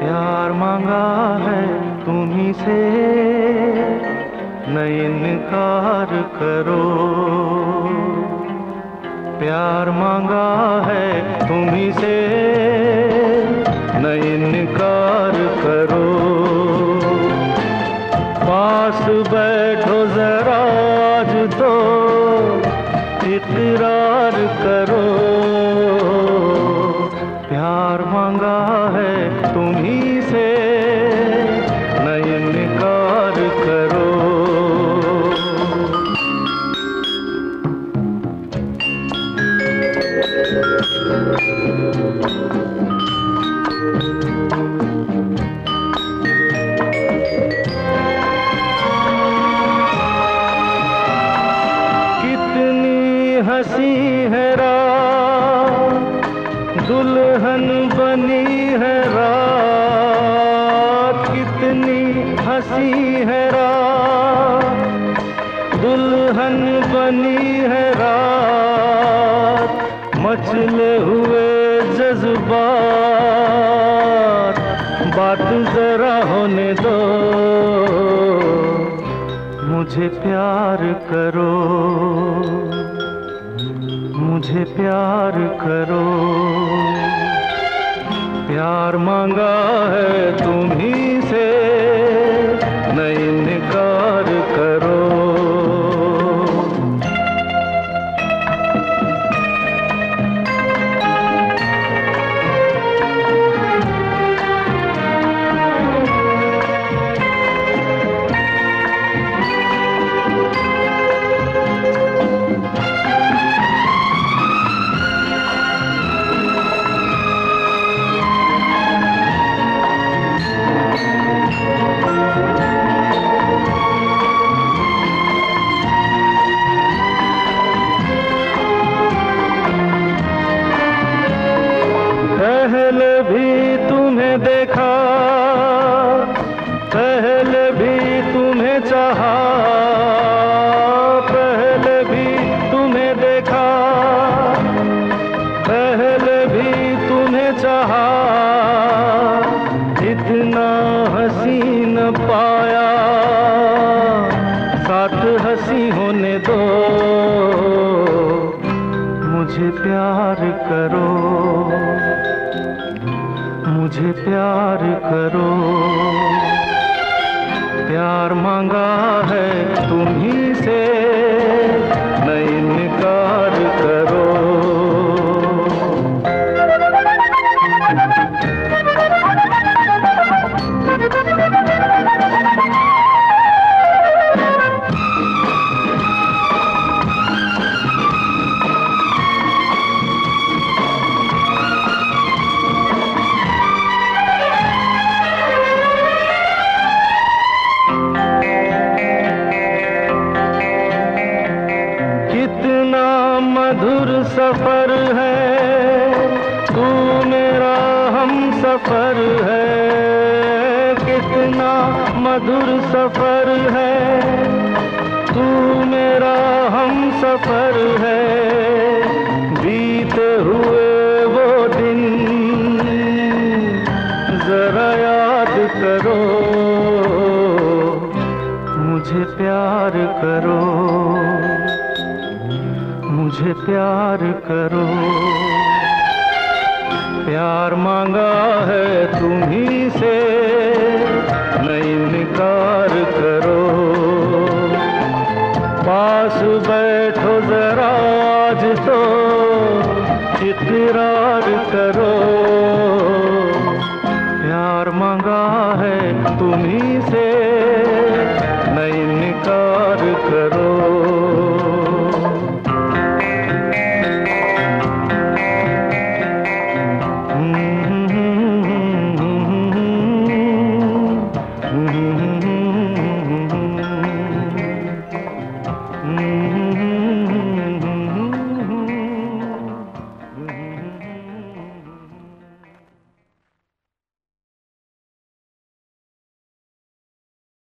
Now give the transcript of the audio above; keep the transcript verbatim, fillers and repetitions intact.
प्यार मांगा है तुम्ही से, न इनकार करो। प्यार मांगा है तुम्ही से, न इनकार करो। पास बैठो जरा आज तो इकरार करो। प्यार मांगा है तुम्ही से, न इनकार करो। कितनी हंसी है रात, दुल्हन बनी है रात। कितनी हंसी है रात, दुल्हन बनी है रात। मचले हुए जज्बात, बात जरा होने दो। मुझे प्यार करो, मुझे प्यार करो। प्यार मांगा है तुम्ही से, न इनकार करो। पहले भी तुम्हें देखा, पहले भी तुम्हें चाहा। पहले भी तुम्हें देखा, पहले भी तुम्हें चाहा। इतना हंसी न पाया, साथ हंसी होने दो। मुझे प्यार करो, मुझे प्यार करो। प्यार मांगा है तुम्ही से, न इनकार करो। कितना मधुर सफर है, तू मेरा हम सफर है। कितना मधुर सफर है, तू मेरा हम सफर है। बीते हुए वो दिन जरा याद करो। मुझे प्यार करो, मुझे प्यार करो। प्यार मांगा है तुम्ही से, न इनकार करो। पास बैठो जरा आज तो इकरार करो।